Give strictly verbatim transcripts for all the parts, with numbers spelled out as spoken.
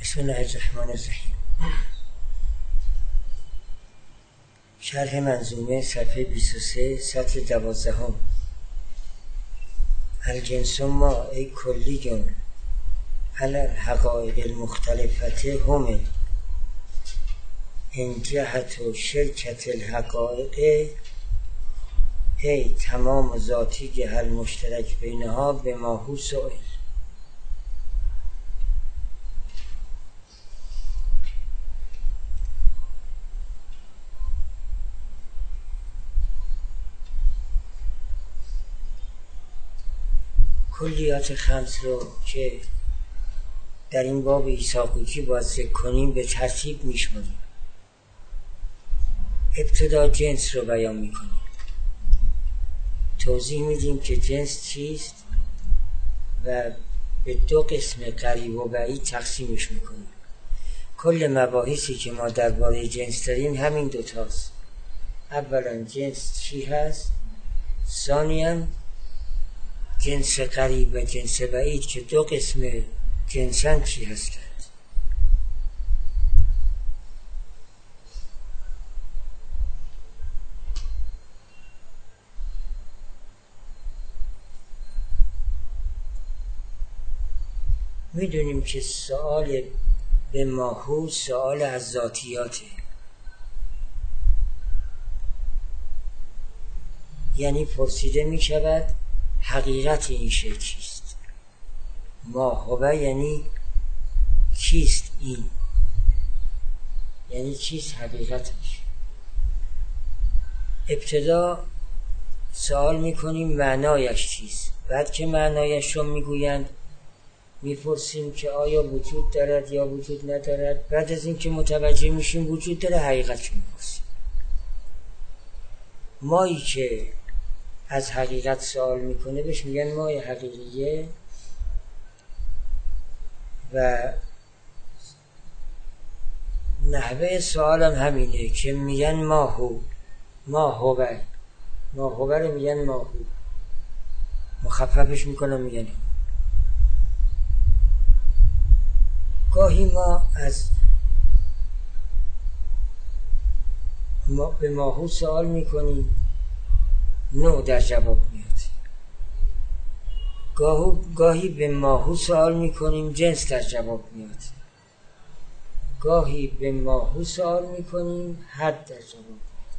بسم الله الرحمن الرحیم. شرح منظومه صفحه بیست و سه سطر دوازدهم. الجنس ما ای کلیون علی الحقایق المختلفه هم ان جهت و شرکت الحقایق ای تمام ذاتی المشترک بینها به ماهو سئل. کلیات خمس رو که در این باب ایساقوطی باید ذکر کنیم به ترتیب میشماریم. ابتدا جنس رو بیان میکنیم، توضیح میدیم که جنس چیست و به دو قسم قریب و بعید تقسیمش میکنیم. کل مباحثی که ما درباره جنس داریم همین دوتاست. اولا جنس چی هست، ثانیاً جنس قریب و جنس بعید که دو قسم جنسن چی هستند. میدونیم که سؤال به ماهو سؤال از ذاتیاته، یعنی پرسیده می شود حقیقت این شی چیست. ماهوه یعنی چیست این، یعنی چیست حقیقتش. ابتدا سوال میکنیم معنایش چیست، بعد که معنایش رو میگویند میپرسیم که آیا وجود دارد یا وجود ندارد. بعد از این که متوجه میشیم وجود داره، حقیقتش میپرسیم. مایی که از حقیقت سوال میکنه بهش میگن مای حقیقیه و نحوه سوال هم همینه که میگن ماهو ماهوه ماهوه رو میگن ماهو، مخففش میکنن میگن. گاهی ما از ما به ماهو سوال میکنیم، نوع در جواب میاد. گاهی به ماهو سوال میکنیم، جنس در جواب میاد. گاهی به ماهو سوال میکنیم، حد در جواب میاد.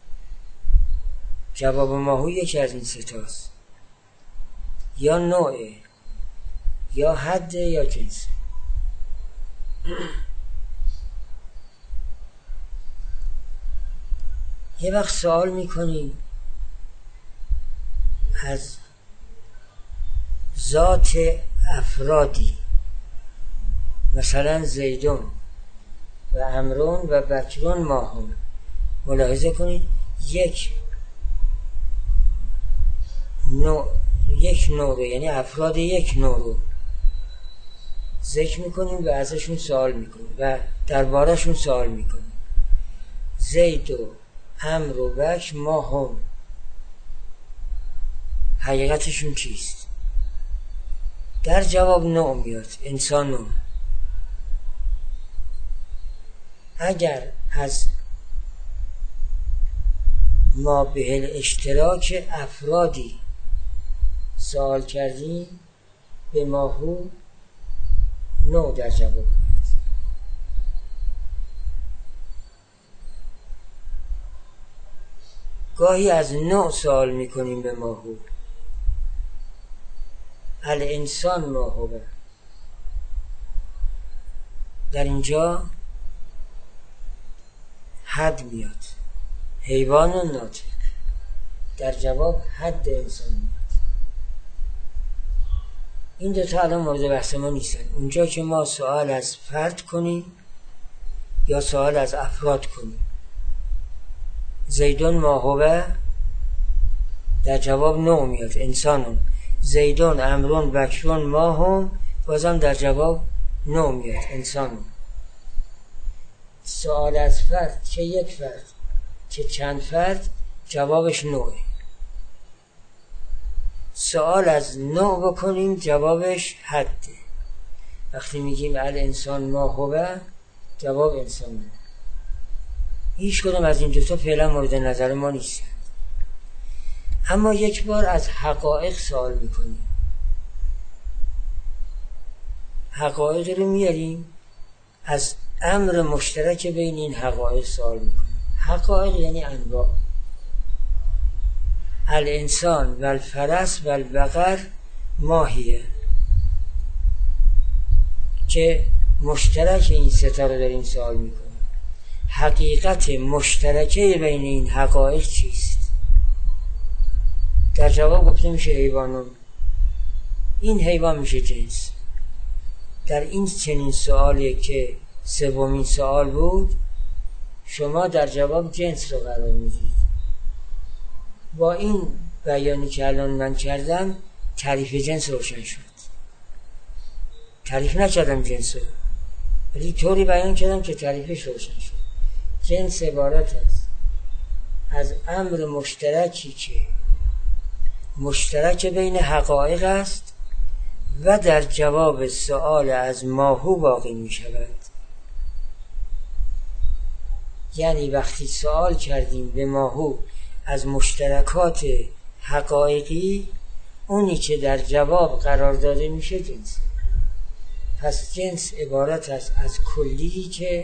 جواب ماهو یکی از این ستاست، یا نوعه یا حد یا جنس. یه وقت سوال میکنیم از ذات افرادی، مثلا زیدون و عمرون و بکرون ماهون. ملاحظه کنید یک نوع یک نوع رو، یعنی افراد یک نوع رو ذکر میکنیم و ازشون سوال میکنیم و دربارهشون سوال میکنیم. زید و عمر و بکر ماهون، حقیقتشون چیست؟ در جواب نوع میاد، انسان نوع. اگر از ما به الاشتراک افرادی سوال کردیم، به ماهو نوع در جواب میاد. گاهی از نوع سوال میکنیم به ماهو، الانسان ماهوه. در اینجا حد میاد، حیوان و ناطق. در جواب حد انسان میاد. این دو تا الان مورد بحث ما نیستن. اونجا که ما سوال از فرد کنیم یا سوال از افراد کنیم، زیدون ماهوه، در جواب نوع میاد، انسانون. زیدون عمرون بکرون ماهون، بازم در جواب نوع میاد، انسانون. سوال از فرد، چه یک فرد چه چند فرد، جوابش نوعه. سوال از نوع بکنیم، جوابش حده. وقتی میگیم الانسان ما هو، جواب انسان ما. هیچ کدوم از این دوتا فعلا مورد نظر ما نیست. اما یک بار از حقایق سوال میکنیم، حقایق رو میاریم، از امر مشترک بین این حقایق سوال میکنیم. حقایق یعنی انواع. الانسان و الفرس و البقر ماهیه، که مشترک این ستا رو داریم سوال میکنیم. حقیقت مشترکه بین این حقایق چیست؟ در جواب گفته میشه حیوانون. این حیوان میشه جنس. در این چنین سوالی که سومین سوال بود، شما در جواب جنس رو قرار میدید. با این بیانی که الان من کردم تعریف جنس روشن شد. تعریف نکردم جنس رو، ولی طوری بیان کردم که تعریفش روشن شد. جنس عبارت است از امر مشترکی که مشترک بین حقایق است و در جواب سؤال از ماهو واقع می شود. یعنی وقتی سؤال کردیم به ماهو از مشترکات حقایقی، اونی که در جواب قرار داده میشه جنس. پس جنس عبارت است از کلیی که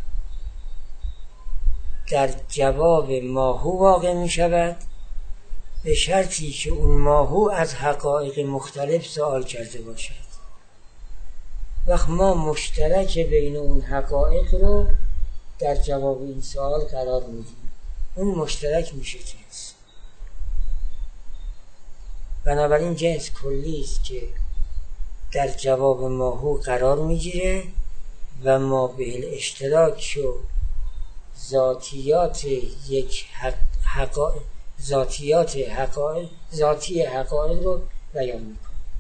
در جواب ماهو واقع می شود، به شرطی که اون ماهو از حقایق مختلف سوال کرده باشد. وقت ما مشترک بین اون حقایق رو در جواب این سوال قرار میدیم، اون مشترک میشه جنس. بنابراین جنس کلی است که در جواب ماهو قرار میگیره و ما به الاشتراک و ذاتیات یک حق حقایق ذاتیات حقایق ذاتی حقایق رو بیان میکنه.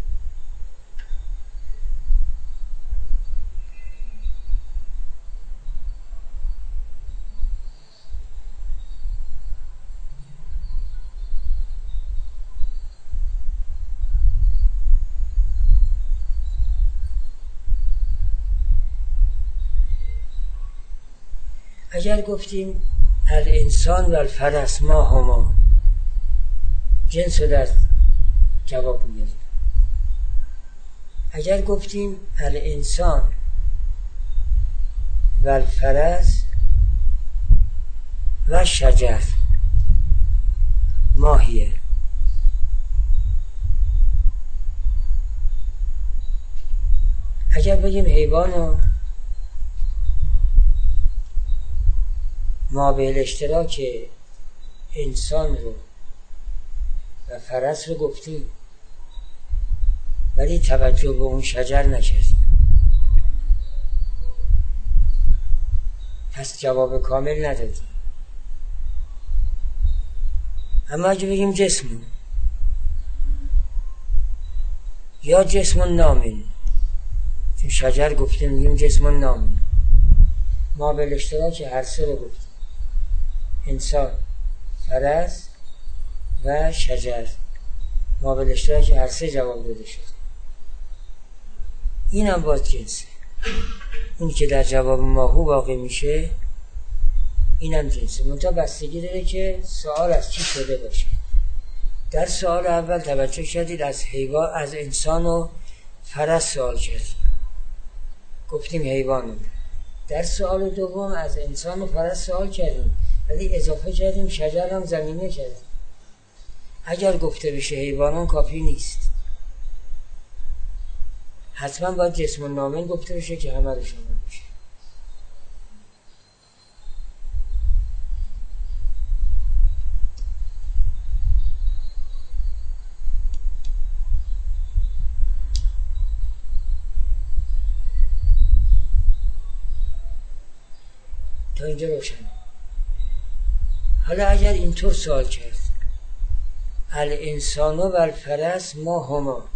اگر گفتیم الانسان و الفرس ما هما، جنس رو در جواب میاریم. اگر گفتیم الانسان و الفرس و شجر ماهیه، اگر بگیم حیوانو ما به الاشتراک انسان رو و فرس رو گفتیم ولی توجه به اون شجر نکردیم، پس جواب کامل ندادیم. اما اگه بگیم جسمون یا جسمون نامین، چون شجر گفتیم میگیم جسمون نامین، ما به الاشتراک هر سه رو گفتیم، انسان، فرس و شجر، ما به الاشتراک هر سه جواب داده شد. این هم باز جنسه. اون که در جواب ماهو واقع میشه این هم جنسه. منتها بستگی داره که سوال از چی شده باشه. در سوال اول توجه کردید از حیوان، از انسان و فرس سوال کردیم، گفتیم حیوانو. در سوال دوم از انسان و فرس سوال کردیم ولی اضافه کردیم شجر هم زمینه کردیم. اگر گفته بشه حیوانان کافی نیست، حتما باید جسم نامین گفته بشه که همه رو شامل بشه. تا اینجا روشن. حالا اگر اینطور سوال کرد الانسان و الفرس ما هما،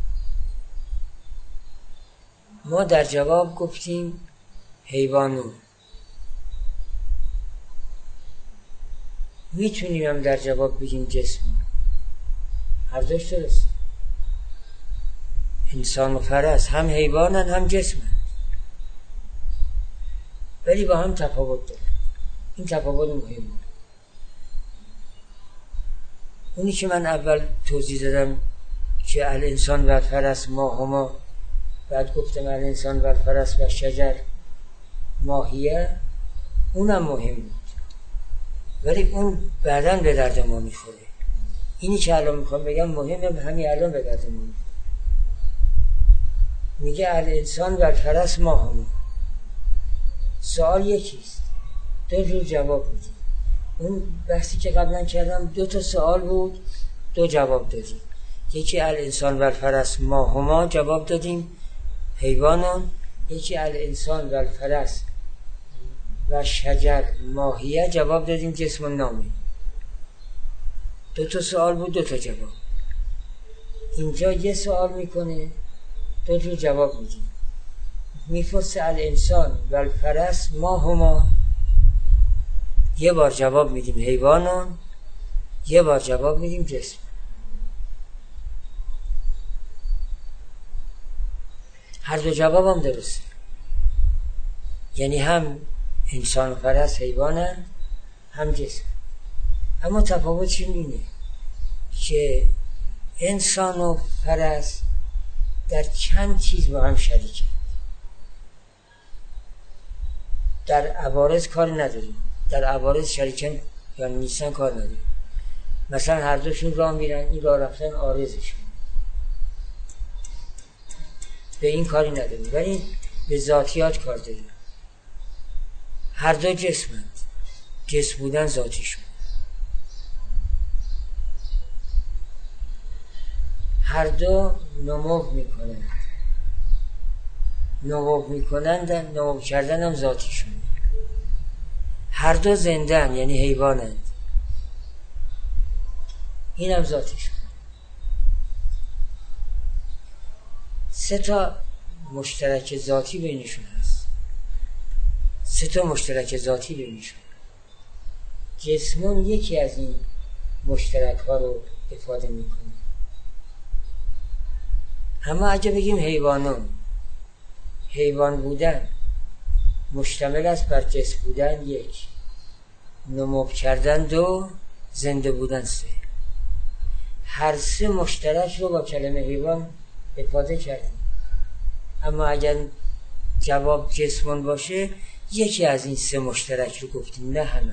ما در جواب گفتیم حیوانو، میتونیم هم در جواب بگیم جسم، هر دوش درست. انسان و فرس هم حیوانن هم جسمن. ولی با هم تفاوت داره. این تفاوت مهمه. اونی که من اول توضیح دادم که الانسان و الفرس ماهما، بعد گفتم الانسان و الفرس و شجر ماهیه، اونم مهم بود، ولی اون بعداً به درد ما میخوره. اینی که الان میخوام بگم مهمه، همین الان به درد ما میخوره. میگه الانسان و الفرس ماهما. سوال یکیست، دو جور جواب میدیم. اون بحثی که قبلا کردم دو تا سوال بود، دو جواب دادیم. یکی الانسان و الفرس ماهما جواب دادیم حیوانان، یکی الانسان و الفرس و شجر ماهیه جواب دادیم جسم و نامه. دو تا سوال بود، دو تا جواب. اینجا یه سوال میکنه، دو جور جواب میدیم. میفرسه الانسان و الفرس ماهما، یه بار جواب میدیم حیوانان، یه بار جواب میدیم جسم. هر دو جواب هم درسته، یعنی هم انسان و فرس حیوانن، هم جسم. اما تفاوتش اینه که انسان و فرس در چند چیز با هم شریکن. در عوارض کار نداریم، در عوارض شریکن یا نیستن کار نداریم. مثلا هر دوشون راه میرن، این راه رفتن عارضشون، به این کاری نداریم، ولی به ذاتیات کار داریم. هر دو جسمند، جسم بودن ذاتیشون. هر دو نمو میکنند، نمو میکنند، نمو کردن هم ذاتیشون. هر دو زندن، یعنی حیوانند، این هم ذاتیشون. سه تا مشترک ذاتی بینشون هست، سه تا مشترک ذاتی بینشون. جسمون یکی از این مشترک ها رو افاده میکنه. اما اگه بگیم حیوانان، حیوان بودن مشتمل است بر جسم بودن یک، نمو کردن دو، زنده بودن سه. هر سه مشترک رو با کلمه حیوان افاده کردیم. اما اگر جواب جسمون باشه، یکی از این سه مشترک رو گفتیم، نه همه.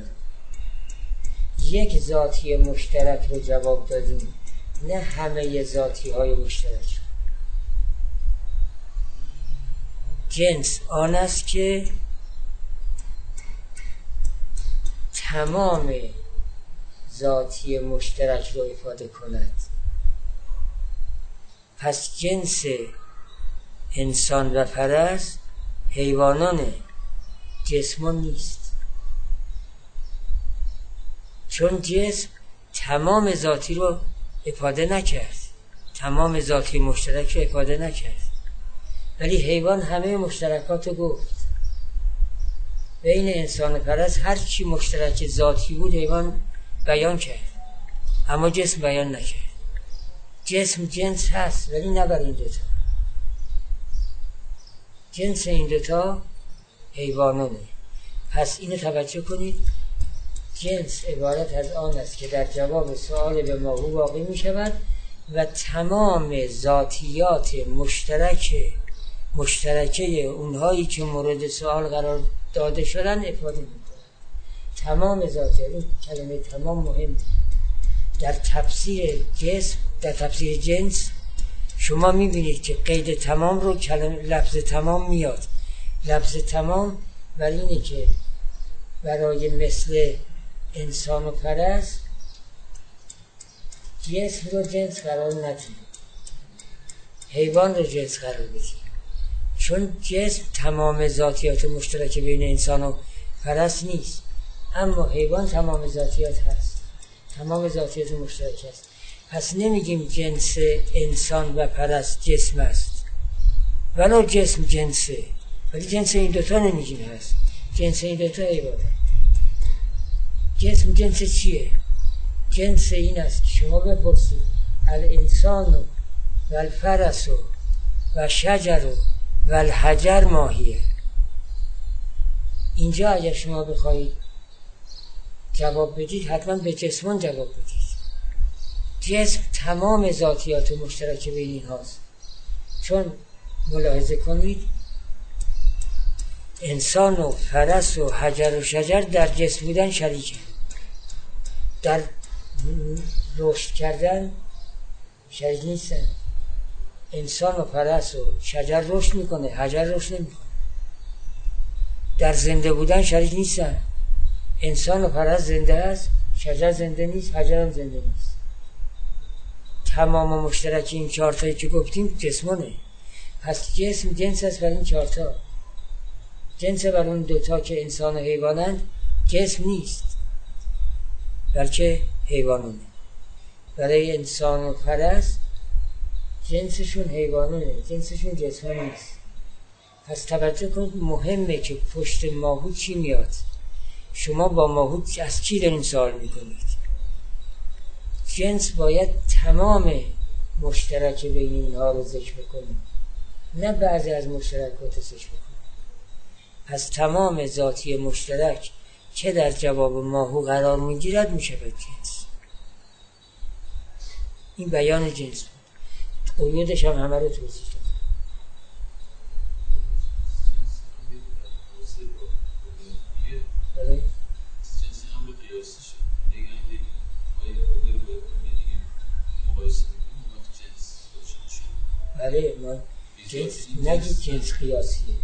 یک ذاتی مشترک رو جواب دادیم، نه همه ذاتی های مشترک. جنس آن است که تمام ذاتی مشترک رو افاده کند. پس جنس انسان و فرس حیوانانه، جسمان نیست. چون جسم تمام ذاتی رو افاده نکرد، تمام ذاتی مشترک رو افاده نکرد، ولی حیوان همه مشترکات رو گفت. بین انسان و فرس هر چی مشترک ذاتی بود حیوان بیان کرد، اما جسم بیان نکرد. جسم جنس هست، ولی نه بر این دوتا. جنس این دوتا حیوانانه. پس اینو توجه کنید، جنس عبارت از آن است که در جواب سؤال به ماهو واقع می شود و تمام ذاتیات مشترک مشترکه اونهایی که مورد سؤال قرار داده شدن افاده می کنند. تمام ذاتیات، این کلمه تمام مهم. در تفسیر جسم، در تفسیر جنس شما می بینید که قید تمام رو کلمه لفظ تمام میاد. لفظ تمام برای اینه که برای مثل انسان و فرس جسم رو جنس قرار ندید، حیوان رو جنس قرار بدید. چون جسم تمام ذاتیات مشترک بین انسان و فرس نیست، اما حیوان تمام ذاتیات هست، تمام ذاتیات مشترک هست. پس نمیگیم جنس انسان و فرس جسم است، ولو جسم جنسه، ولی جنس این دوتا نمیگیم هست. جنس این دوتا حیوانه. جسم جنس چیه؟ جنس این است که شما بپرسید الانسان و الفرس و شجر و الحجر ماهیه. اینجا اگر شما بخواید جواب بدید حتما به جسمان جواب بدید. جسم تمام ذاتیات مشترک بین این هاست. چون ملاحظه کنید انسان و فرس و حجر و شجر در جسم بودن شریکه، در رشد کردن شریک نیستن. انسان و فرس و شجر رشد میکنه، حجر رشد نمیکنه. در زنده بودن شریک نیستن. انسان و فرس زنده است، شجر زنده نیست، حجر هم زنده نیست. تمام مشترک این چهارتایی که گفتیم جسمانه. پس جسم جنس است بر این چهارتا. جنس بر اون دوتا که انسان و حیوانند جسم نیست، بلکه حیوانونه. برای انسان و فرس جنسشون حیوانونه، جنسشون جسمان نیست. پس توجه کنید مهمه که پشت ماهوت چی میاد. شما با ماهوت از چی دارین سوال میکنید؟ جنس باید تمام مشترک بین اینها رو ذکر بکنیم، نه بعضی از مشترکات ذکر بکنیم. پس تمام ذاتی مشترک که در جواب ماهو قرار میگیرد میشه به جنس. این بیان جنس بود. قیودش هم همه رو توضیح داد. بله؟ جنس هم به قیاسی شد. دیگه هم دیگه باید بگیر باید دیگه مقایسه بکنیم وقت جنس روشن شد. بله، ما جنس نگید جنس قیاسیه.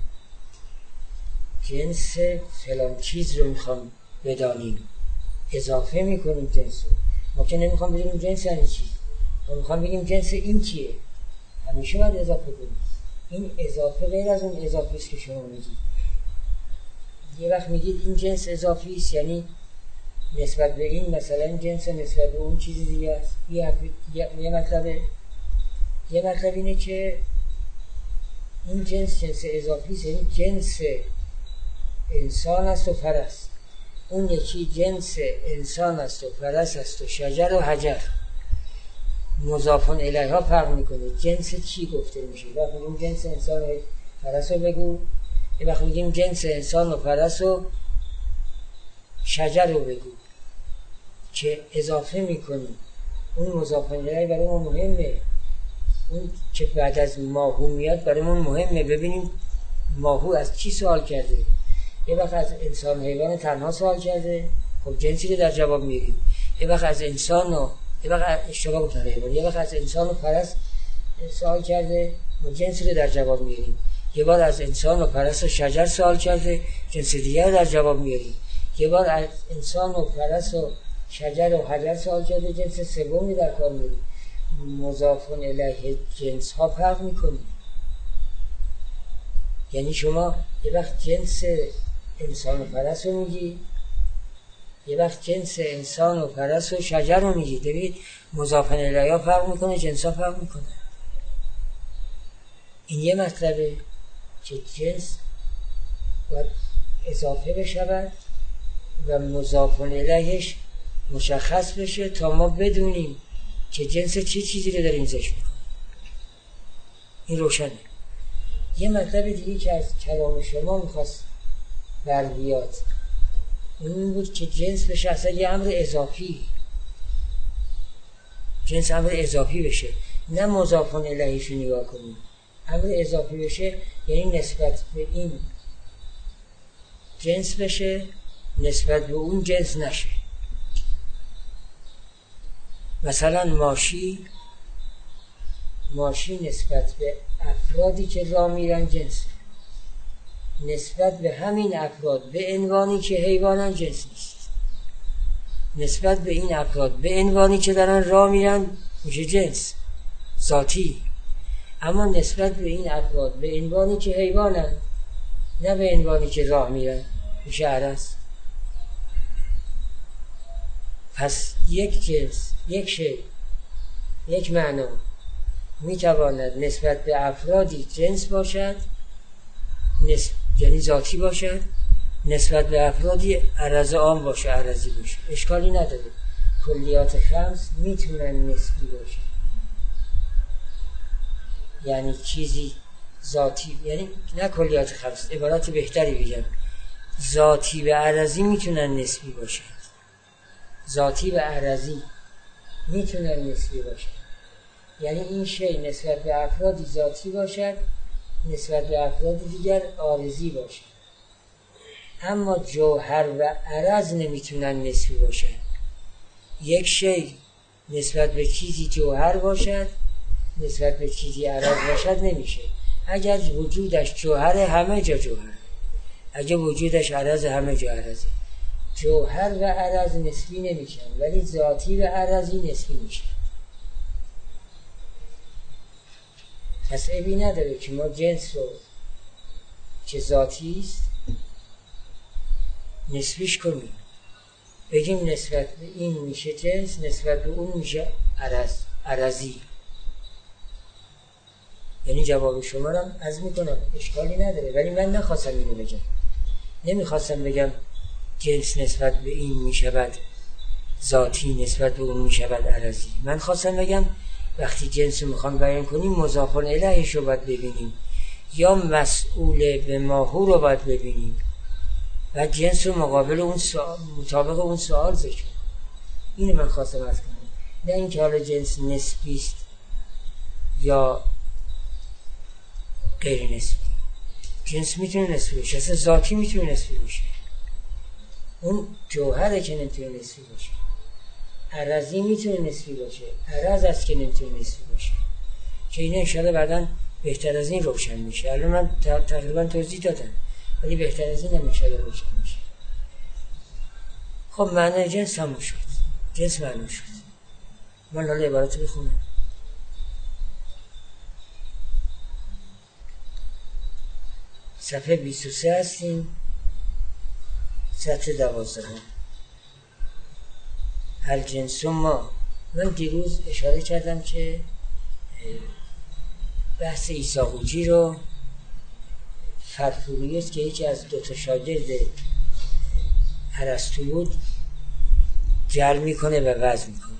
جنس فلان چیز رو میخوام بدانیم، اضافه میکنیم جنس رو. ما که نمیخوام بدونیم جنس یعنی چی، ما میخوام بگیم جنس این چیه. همیشه باید اضافه کنیم. این اضافه غیر از اون اضافه است که شما میگید. یه وقت میگید این جنس اضافی است، یعنی نسبت به این مثلا این جنس نسبت به اون چیزی دیگه است. یه, یه مطلب یه مطلب اینه که این جنس جنس اضافی است، یعنی جنس انسان است و فرس. اون یکی جنس انسان است و فرس است و شجر و حجر. مضافون الیها فرق میکنه. جنس چی گفته میشه؟ وقتی میگیم جنس انسان و فرس رو بگو، یه وقت میگیم جنس انسان و فرس و شجر رو بگو که اضافه میکنیم. اون مضافون الیه برای ما مهمه. اون که بعد از ماهو میاد برای ما مهمه. ببینیم ماهو از چی سوال کرده. یه وقت از انسان حیوان تنها سوال کرده، خب جنسی رو در جواب میاریم. یه وقت از انسان و یه وقت اشتباه گفتم حیوان، یه وقت از انسان و فرس سوال کرده، ما جنسی رو در جواب میاریم. یه بار از انسان و فرس و شجر سوال کرده، جنس دیگر رو در جواب میاریم. یه بار از انسان و فرس و شجر و حجر سوال کرده، جنس سومی در کار میاریم. مضافون الیه جنس ها فرق میکنه. یعنی شما یه وقت جنس انسان و فرس رو میگی، یه وقت جنس انسان و فرس و شجر رو میگی. ببینید مضافون الیه فرق میکنه، جنس ها فرق میکنه. این یه مطلبه که جنس باید اضافه بشود و مضافون الیهش مشخص بشه تا ما بدونیم که جنس چه چیزی رو داریم ذکر میکنیم. این روشنه. یه مطلب دیگه که از کلام شما میخواست بر بیاد اون بود که جنس بشه اصلا یه امر اضافی، جنس امر اضافی بشه، نه مضافون الیهش رو نگاه کنیم. امر اضافی بشه یعنی نسبت به این جنس بشه، نسبت به اون جنس نشه. مثلا ماشی ماشی نسبت به افرادی که راه میرن جنس، نسبت به همین افراد به عنوانی که حیوانن جنس نیست. نسبت به این افراد به عنوانی که دارن راه میرن میشه جنس ذاتی. اما نسبت به این افراد به عنوانی که حیوانن، نه به عنوانی که راه میرن، میشه عرض. پس یک جنس، یک شی، یک معنا میتواند نسبت به افرادی جنس باشد، نسبت یعنی ذاتی باشد، نسبت به افرادی عرض عام باشه، عرضی باشه، اشکالی نداره. کلیات خمس میتونن نسبی باشه، یعنی چیزی ذاتی، یعنی نه کلیات خمس، عبارت بهتری بگم، ذاتی و عرضی میتونن نسبی باشن. ذاتی و عرضی میتونن نسبی باشن، یعنی این شی نسبت به افرادی ذاتی باشد، نسبت به افراد دیگر عارضی باشد. اما جوهر و عرض نمیتونن نسبی باشن. یک شی نسبت به چیزی جوهر باشد، نسبت به چیزی عرض باشد نمیشه. اگر وجودش جوهر همه جا جوهر، اگر وجودش عرض همه جا عرضه. جوهر و عرض نسبی نمیشن، ولی ذاتی و عرضی نسبی میشن. پس عیبی نداره که ما جنس رو که ذاتی است نسبیش کنیم، بگیم نسبت به این میشه جنس، نسبت به اون میشه عرض، عرضی. یعنی جواب شما رو از میکنم، اشکالی نداره، ولی من نخواستم اینو بگم. نمیخواستم بگم جنس نسبت به این میشود ذاتی، نسبت به اون میشود عرضی. من خواستم بگم وقتی جنس رو میخوام بیان کنیم مضاف الیهش رو باید ببینیم، یا مسئول به ماهو رو باید ببینیم و جنس رو مقابل اون سوال، مطابق اون سوال ذکر کنیم. اینو من خواستم از کنم، نه اینکه حالا جنس نسبی است یا غیر نسبی. جنس میتونه نسبی باشه، اصلا ذاتی میتونه نسبی باشه، اون جوهره که نمیتونه نسبی باشه. عرضی میتونه نسبی باشه، عرض است که نمیتونه نسبی باشه، که اینه انشاءالله بعداً بهتر از این روشن میشه. الان من تقریبا توضیح دادم، ولی بهتر از این هم انشاءالله روشن میشه. خب معنی جنس هم شد، جنس معلوم شد. من حالا عبارت بخونم. صفحه بیست و سه هستیم، سطر دوازده هم. الجنس ما، من دیروز اشاره کردم که بحث عیسی قوچی رو فرفوریوس که یکی از دو تا شاگرد ارسطو بود جعل میکنه و وضع میکنه.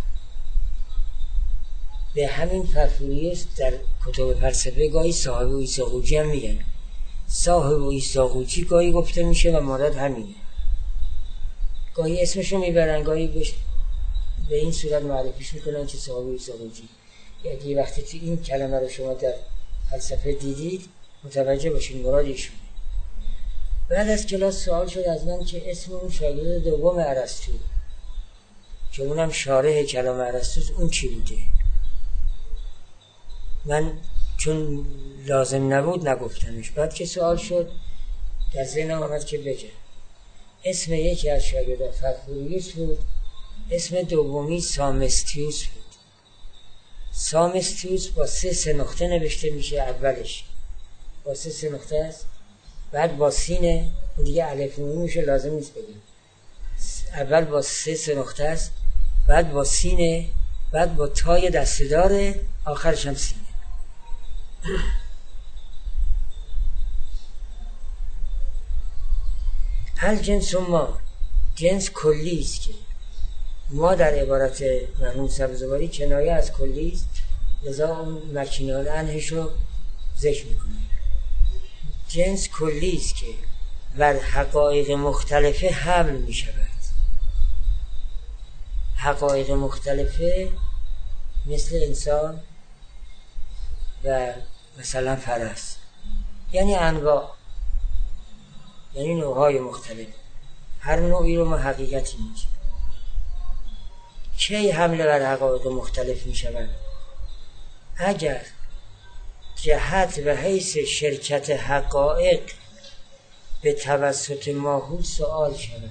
به همین فرفوریوس در کتب فلسفه گاهی صاحب عیسی قوچی هم میگن. صاحب عیسی قوچی گاهی گفته میشه و مراد همینه. گاهی اسمشو میبرن، گاهی بش... به این صورت معرفیش میکنن که صاحب عیسی قوچی. یعنی وقتی تو این کلمه رو شما در فلسفه دیدید متوجه باشین مراد ایشونه. بعد از کلاس سوال شد از من که اسم اون شاگرد دوم ارسطو که اونم شارح کلام ارسطو اون چی بوده. من چون لازم نبود نگفتمش. بعد که سوال شد در ذهنم آمد که بگم. اسم یکی از شاگردان فرفوریوس بود، اسم دومی سامستیوس بود. سامستیوس با سه سه نقطه نوشته میشه، اولش با سه سه نقطه است، بعد با سینه، اون دیگه الف نون میشه لازم نیست بگیم. اول با سه سه نقطه است، بعد با سینه، بعد با تای دسته‌دار، آخرش هم سینه. الجنس ما، جنس کلی است که ما در عبارت مرحوم سبزواری کنایه از کلی است، لذا اون مکنال انهش رو ذکر میکنه. جنس کلی است که بر حقایق مختلفه حمل می شود. حقایق مختلفه مثل انسان و مثلا فرس، یعنی انواع، یعنی نوعهای مختلف. هر نوعی رو ما حقیقتی میگیم. کی حمله بر حقایق مختلف می شود؟ اگر جهت و حیث شرکت حقایق به توسط ماهو سؤال شود.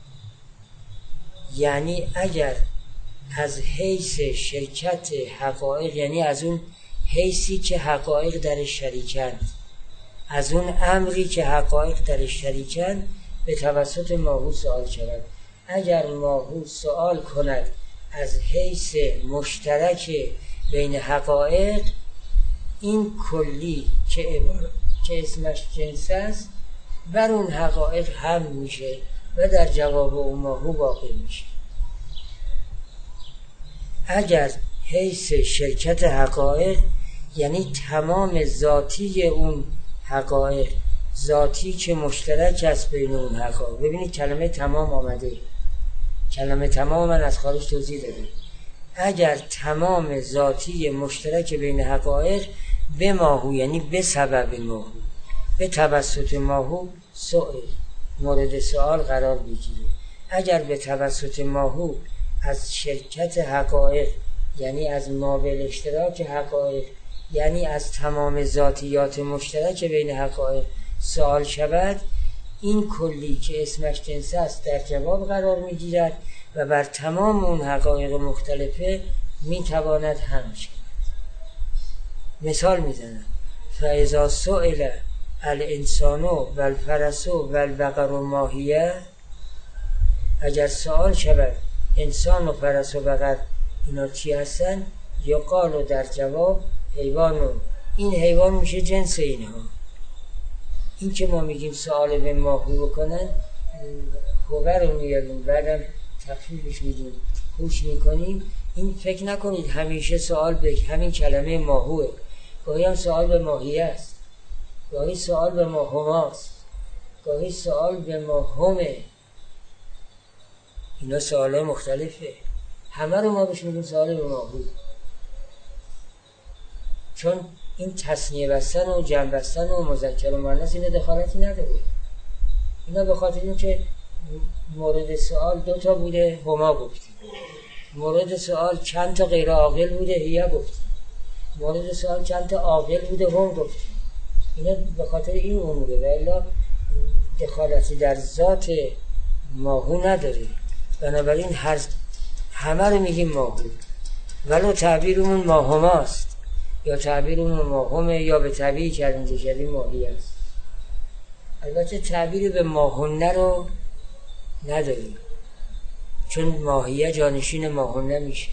یعنی اگر از حیث شرکت حقایق، یعنی از اون حیثی که حقایق در شریکند، از اون امری که حقایق در شریکند به توسط ماهو سؤال شود. اگر ماهو سؤال کند از حیث مشترک بین حقایق، این کلی که, که اسمش جنس است بر اون حقایق هم میشه و در جواب اون ماهو واقع میشه. اگر حیث شرکت حقایق، یعنی تمام ذاتی اون حقایق ذاتی که مشترک است بین اون حقایق. ببینید کلمه تمام آمده، کلمه تمام من از خارج توضیح داده. اگر تمام ذاتی مشترک بین حقایق به ماهو، یعنی به سبب ماهو، به توسط ماهو سؤال مورد سؤال قرار بگیره، اگر به توسط ماهو از شرکت حقایق، یعنی از مابل اشتراک حقایق، یعنی از تمام ذاتیات مشترک بین حقایق سؤال شود، این کلی که اسمش جنس است در جواب قرار میگیرد و بر تمام اون حقایق مختلفه میتواند هم شود. مثال میزنم: فاذا سئل الانسان و الفرس و البقر ماهیه، اگر سوال شود انسان و فرس و بقر اینا چی هستن، یقال و در جواب حیوانون، این حیوان میشه جنس اینها. این که ما میگیم سوال به ماهو بکنن، خوبه رو میاریم بعدم تخفیفش میدیم خوش میکنیم، این فکر نکنید همیشه سوال به همین کلمه ماهوه. گاهی هم سوال به ماهیه است، گاهی سوال به ماهماست، گاهی سوال به ماهمه. اینا سوال مختلفه، همه رو ما بهش میگیم سوال به ماهو، چون این تثنیه بستن و جمع بستن و مذکر و مؤنث اینا دخالتی نداره. اینا به خاطر این که مورد سوال دو تا بوده هما گفتیم، مورد سوال چند تا غیر عاقل بوده هیه گفتیم، مورد سوال چند تا عاقل بوده هم گفتیم. اینا به خاطر این اموره و الا دخالتی در ذات ماهو نداره. بنابراین هر همه رو میگیم ماهو، ولو تعبیرمون ماهماست یا تعبیرمون ماهمه یا به تعبیری کردیم که کردیم ماهی است. البته تعبیر به ماهنه رو نداریم، چون ماهیه جانشین ماهنه میشه.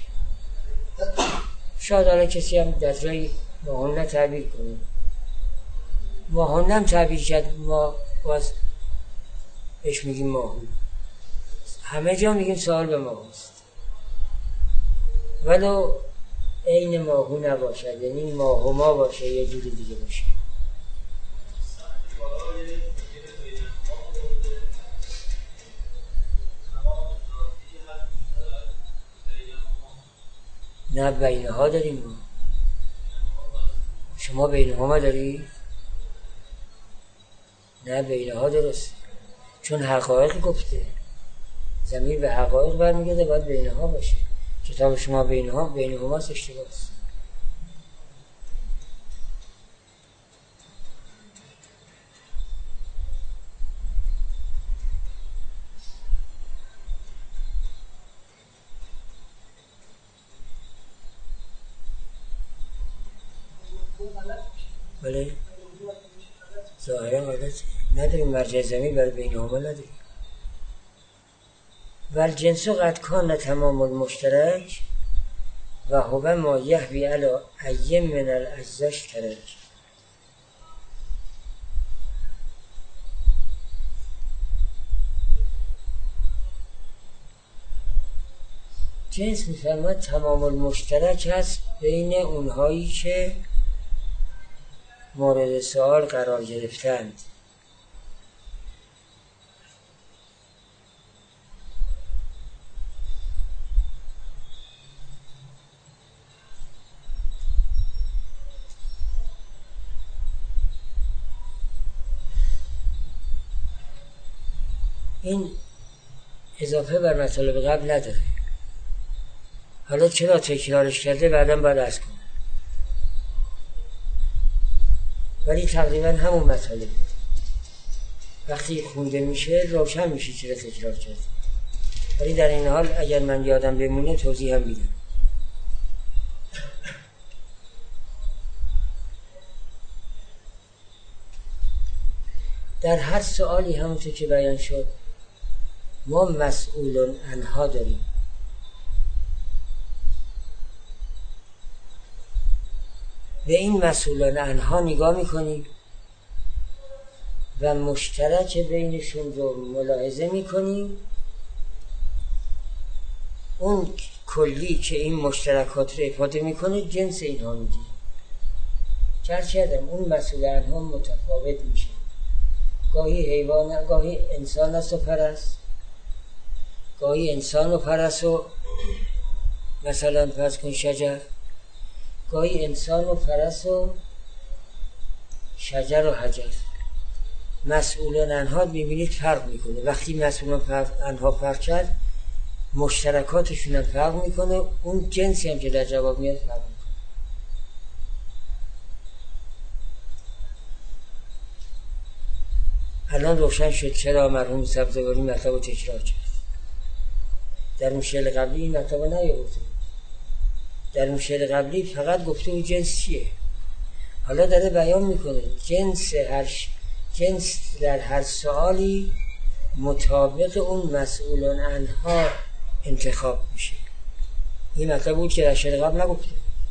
شاید حالا کسی هم در جای ماهنه تعبیر کنه، ماهنه هم تعبیر کرد، ما باز بهش میگیم ماهو. همه جا میگیم سوال به ماهوست، ولو عین ماهو نباشد، یعنی ماهو ما باشه یه جوری دیگه باشه. نه بینه ها داریم ما. شما بینه ها ما داری؟ نه بینه ها درسته، چون حقایق گفته، ضمیر به حقایق برمیگرده، باید بینه ها باشه. کتاب شما بینه ها بینه ها ماست، اشتباه است. بله ظاهرا غلطه، نداریم مرجع ضمیر برای بینه ها نداریم. ول جنسو قد کان تمام المشترک و هو ما یحوی علی ای من الاجزا اشترک. جنس میفرماد تمام المشترک هست بین اونهایی که مورد سوال قرار گرفتند. این اضافه بر مطالب قبل نداره. حالا چرا تکرارش کرده بعدم باید عرض کنم، ولی تقریبا همون مطالب وقتی خونده میشه روشن میشه چرا تکرار کرده. ولی در این حال اگر من یادم بمونه توضیح هم میدم. در هر سوالی همونطور که بیان شد ما مسئولون عنها داریم. به این مسئولان عنها نگاه میکنیم و مشترک بینشون رو ملاحظه میکنیم. اون کلی که این مشترکات رو افاده میکنه جنس اینها میگیم. چرا کردم اون مسئول عنها متفاوت میشه. گاهی حیوان، گاهی انسان است و پرست، گاهی انسان و پرست و مثلا فرض کن شجر، گاهی انسان و پرست و شجر و حجر. مسئولان انها میبینید فرق میکنه. وقتی مسئولان انها فرق کرد مشترکاتشون هم فرق میکنه، اون جنسی هم که در جواب میاد فرق میکنه. الان روشن شد چرا مرحوم سبزواری مطلب رو تکرار کرد. در اون شعر قبلی این مطلب رو نیاورده. در اون شعر قبلی فقط گفته اون جنس چیه. حالا داره بیان میکنه جنس هر جنس در هر سوالی مطابق اون مسئولان انها انتخاب میشه. این مطلب بود که در شعر قبل نگفته.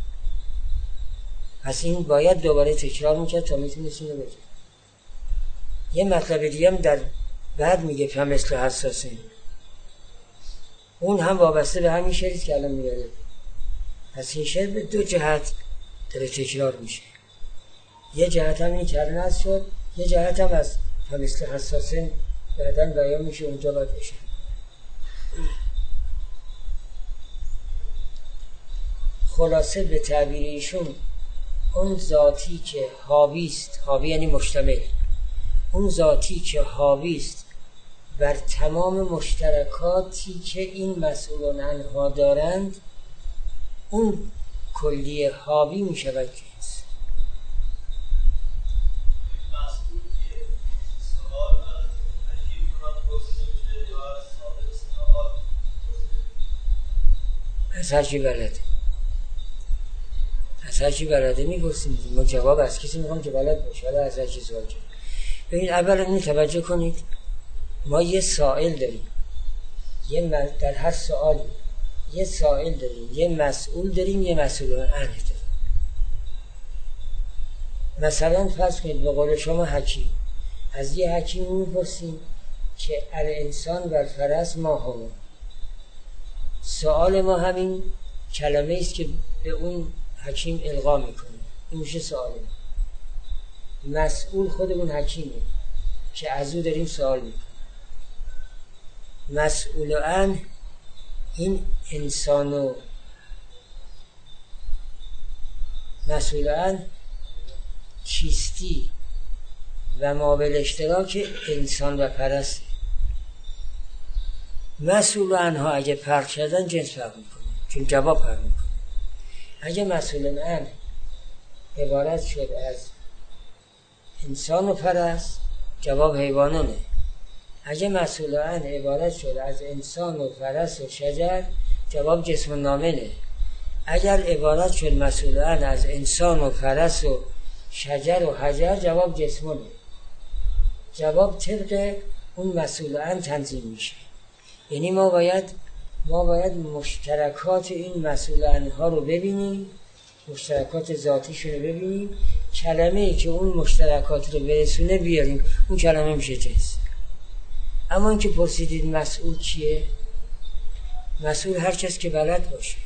پس این باید دوباره تکرار میکرد تا میتونست اینو بگه. یه مطلب دیگه هم در بعد میگه فمثل حساسین، اون هم وابسته به همین شعری که الان میاره. پس این شعر به دو جهت داره تکرار میشه. یه جهت هم این که الان هست شد، یه جهت هم از فمثل حساسین بعدن بیان میشه، اونجا باید بشه. خلاصه به تعبیر ایشون اون ذاتی که حاویست، حاوی یعنی مشتمل، اون ذاتی که حاویست بر تمام مشترکاتی که این مسئولان انها دارند، اون کلی حاوی می شود جنس. از هرچی بلده از هرچی بلده می گفتیم. ما جواب از کسی میخوام که بلد باشه. حالا از هرچی سوال کرد. ببین اول اینو توجه کنید، ما یه سائل داریم، یه در هر سوالی یه سائل داریم، یه مسئول داریم، یه مسئول عنه داریم. مثلا فرض کنید به قول شما حکیم، از یه حکیم میپرسیم که الانسان و الفرس ما هم. سوال ما همین کلمه است که به اون حکیم القا میکنه. این میشه سوال ما. مسئول خود اون حکیمه که از او داریم سوال میکنیم. مسئول عنه این انسانو مسئول عنه چیستی و مابل اشتراک انسان و پرسته. مسئول عنها اگه فرق کردن جنس فرق میکنه، چون جواب فرق میکنه. اگه مسئول عنه عبارت شد از انسان و پرست، جواب حیوانانه. اگه مسئول عنه عبارت شد از انسان و پرست و شجر، جواب جسم و نامنه. اگر عبارت شد مسئول عنه از انسان و پرست و شجر و حجر، جواب جسمونه. جواب طبق اون مسئول عنه تنظیم میشه. یعنی ما باید ما باید مشترکات این مسئول عنه ها رو ببینیم، مشترکات ذاتیشون رو ببینیم، کلمه‌ای که اون مشترکات رو برسونه بیاریم، اون کلمه میشه جنس. اما اینکه پرسیدید مسئول کیه؟ مسئول هر کس که بلد باشه.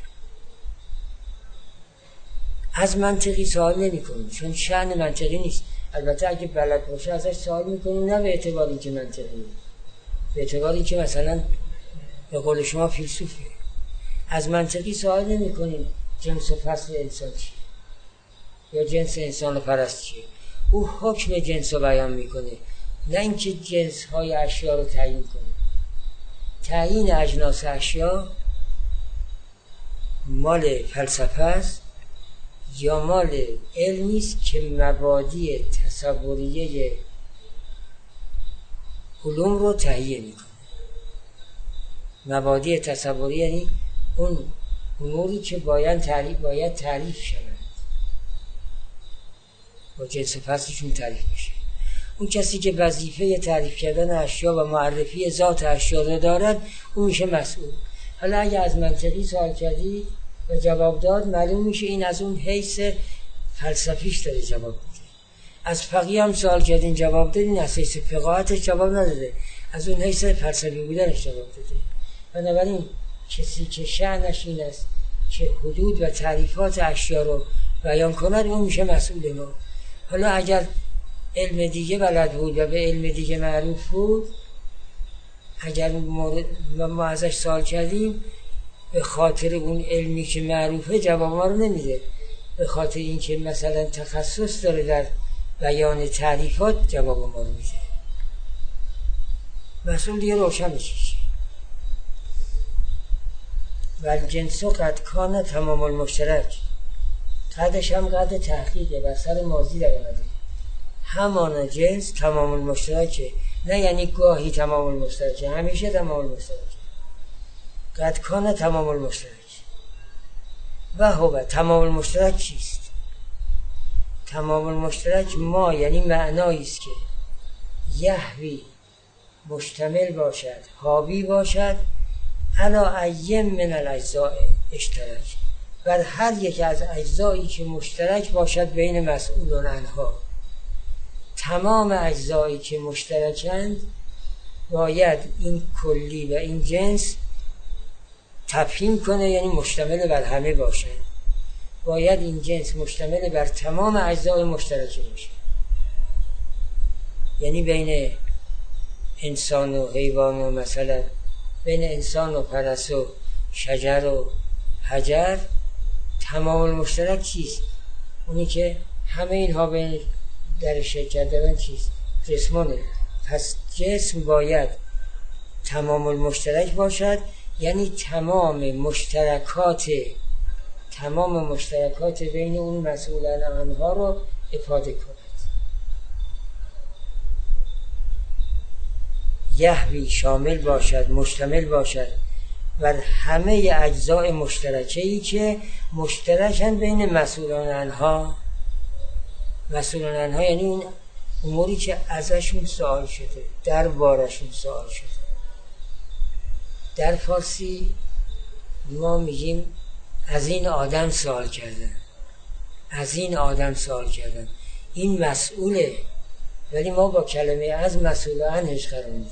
از منطقی سوال نمی کنیم، چون شأن منطقی نیست. البته اگه بلد باشه ازش سوال میکنیم، نه به اعتبار اینکه منطقی نیست، به اعتبار اینکه مثلا به قول شما فیلسوفه. از منطقی سوال نمی کنیم جنس و فصل انسان چیه یا جنس انسان و پرست چیه. او حکم جنس رو بیان میکنه، نه اینکه جنس های اشیا رو تعیین کنه. تعیین اجناس اشیا مال فلسفه است یا مال علمی است که مبادی تصوریه علوم رو تهیه میکنه. مبادی تصوریه یعنی اون اموری که باید تعریف باید تعریف شود، با جنس و فصلشون تعریف میشه. اون کسی که وظیفه تعریف کردن اشیا و معرفی ذات اشیا رو دارد، اون میشه مسئول. حالا اگه از منطقی سوال کردی و جواب داد، معلوم میشه این از اون حیث فلسفیش داره جواب میده. از فقیه هم سوال کردین جواب دادین، از حیث فقاهتش جواب نداده، از اون حیث فلسفی بودنش جواب داده. بنابراین کسی که شأنش این است که حدود و تعریفات اشیا رو بیان کند، اون میشه مسئول ما. حالا اگر علم دیگه بلد بود و به علم دیگه معروف بود، اگر ما ازش سوال کردیم به خاطر اون علمی که معروفه جواب ما رو نمیده، به خاطر اینکه مثلا تخصص داره در بیان تعریفات جواب ما رو میده. مسئول دیگه روشن میشه. و الجنس قد کان تمام المشترک، قدش هم قد تحقیقه و سر ماضی در اومده، همان جنس تمام المشترکه، نه یعنی گاهی تمام المشترکه، همیشه تمام المشترکه. قد کان تمام المشترک و هو تمام المشترک چیست؟ تمام المشترک ما یعنی معنایی است که یحوی مشتمل باشد، حاوی باشد علا ایم من الاجزاء اشتراک، بر هر یک از اجزایی که مشترک باشد بین مسئولان عنها. تمام اجزایی که مشترکند باید این کلی و این جنس تفهیم کنه، یعنی مشتمل بر همه باشه. باید این جنس مشتمل بر تمام اجزای مشترک باشه، یعنی بین انسان و حیوان و مثلا بین انسان و فرس و شجر و حجر تمام المشترک چیست؟ اونی که همه اینها بین در شرکت دارن چیست؟ جسمانه. پس جسم باید تمام المشترک باشد، یعنی تمام مشترکات تمام مشترکات بین اون مسئولان آنها رو افاده کند. یحوی شامل باشد، مشتمل باشد بر همه اجزای مشترکه‌ای که مشترکند بین مسئولان آنها. مسئولان آنها یعنی اون اموری که ازشون سوال شده، دربارشون سوال شده. در فارسی ما میگیم از این آدم سوال کردن، از این آدم سوال کردن، این مسئوله، ولی ما با کلمه از مسئول عنهش قرار میدیم.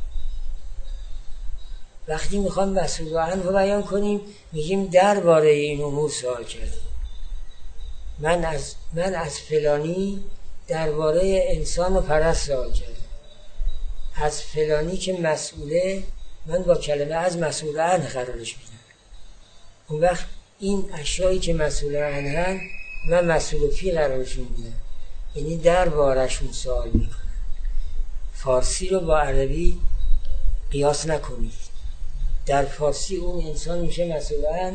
وقتی میخوام مسئول عنه رو بیان کنیم میگیم درباره این امور سوال کردیم. من از من از فلانی درباره انسان و پرست سوال کردم. از فلانی که مسئوله من با کلمه از مسئول عنه قرارش میدم. اون وقت این اشیایی که مسئول عنهن من مسئول فی قرارشون میدم، یعنی دربارشون سوال میکنم. فارسی رو با عربی قیاس نکنید. در فارسی اون انسان میشه مسئول عنه،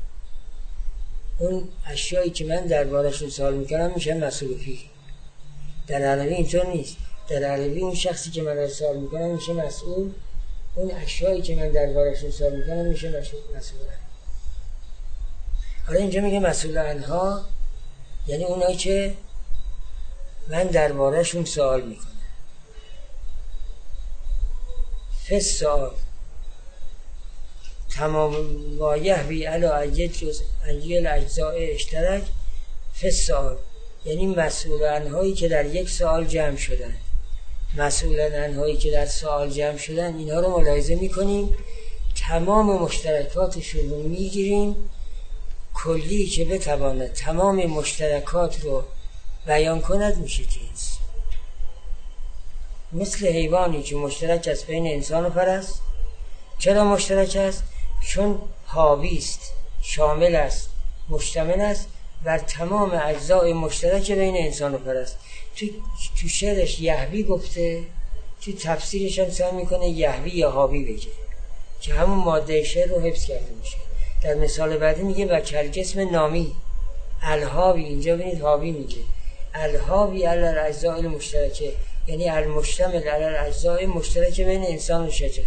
اون اشیایی که من دربارشون سوال میکنم میشه مسئول فی. در عربی اینطور نیست. در عربی اون شخصی که من سوال میکنم میشه مسئول، اون اشیایی که من دربارشون سوال میکنم میشه مسئول عنه. حالا اینجا میگه مسئول عنها یعنی اونایی که من دربارشون سوال میکنم. فس سوال تمام ما یحوی علا ایت جز انجیل اجزاء اشترک. فس سوال یعنی مسئول عنهایی که در یک سوال جمع شدن. مسئول عنهایی که در سوال جمع شدن اینها رو ملاحظه میکنیم، تمام مشترکاتشون رو میگیریم، کلی که بتواند تمام مشترکات رو بیان کند میشه جنس. مثل حیوانی که مشترک است بین انسان و فرس. چرا مشترک است؟ چون حاوی است، شامل است، مشتمل است بر تمام اجزای مشترک بین انسان و فرس. تو تو شعرش یحوی گفته، تو تفسیرش هم سعی میکنه یحوی یا حاوی بگه که همون ماده شعر رو حفظ کرده میشه. در مثال بعدی میگه و کلجسم نامی الحاوی، اینجا ببینید حاوی میگه الحاوی علی الاجزاء المشترکه، یعنی المشتمل علی الاجزاء مشترکه بین انسان و شجر.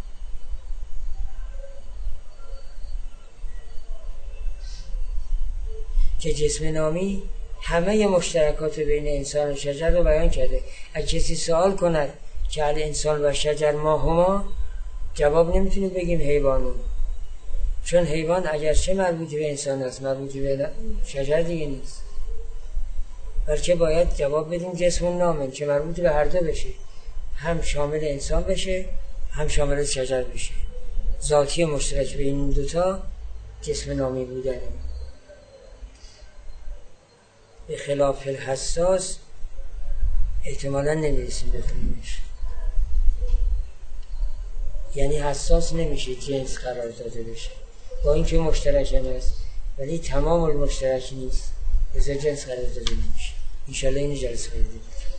که جسم نامی همه مشترکات بین انسان و شجر رو بیان کرده. اگه کسی سوال کند که علی انسان و شجر ما هما، جواب نمیتونیم بگیم حیوانو، چون حیوان اگرچه مربوطی به انسان است مربوطی به شجر دیگه نیست، بلکه باید جواب بدیم جسم و نامن که مربوطی به هر دو بشه، هم شامل انسان بشه هم شامل شجر بشه. ذاتی مشترک بین این دوتا جسم نامی بودن. به خلاف الحساس احتمالا نمیرسیم بخونیمش. یعنی حساس نمیشه جنس قرار داده بشه، با اینکه مشترک هم هست ولی تمام المشترک نیست، بذار جنس قرار داده نمیشه. انشالله این جلسه رو